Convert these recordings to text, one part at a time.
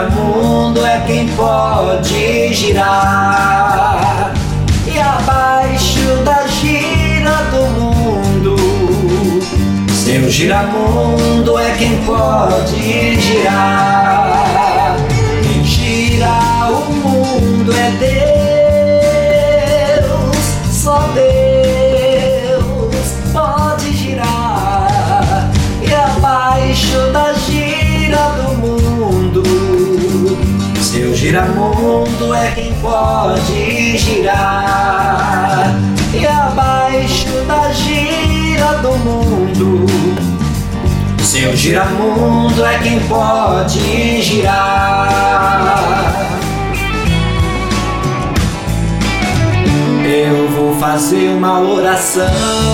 giramundo é quem pode girar. E abaixo da gira do mundo, seu giramundo é quem pode girar. Quem gira o mundo é Deus, só Deus pode girar. E abaixo da gira do mundo, seu giramundo é quem pode girar. E abaixo da gira do mundo, seu giramundo é quem pode girar. Eu vou fazer uma oração.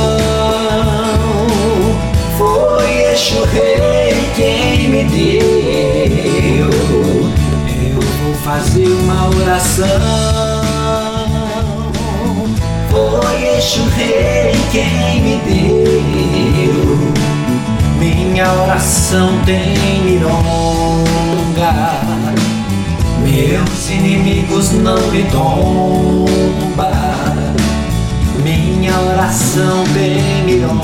Foi Exu Rei quem me deu. Eu vou fazer uma oração. Foi Exu Rei quem me deu. Minha oração tem milonga, meus inimigos não me tombam. Minha oração tem milonga,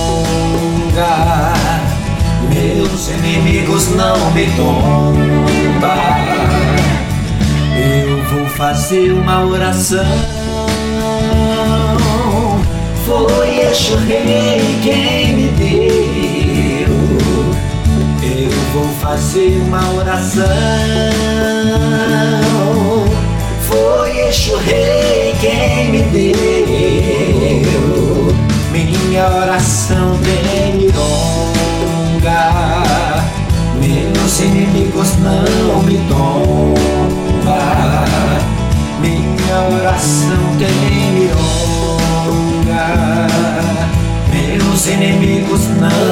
meus inimigos não me tombam. Eu vou fazer uma oração. Foi Exu Rei quem me deu. Eu vou fazer uma oração. Foi Exu Rei quem me deu. Minha oração tem milonga, meus inimigos não me tombam. Minha oração tem milonga, meus inimigos não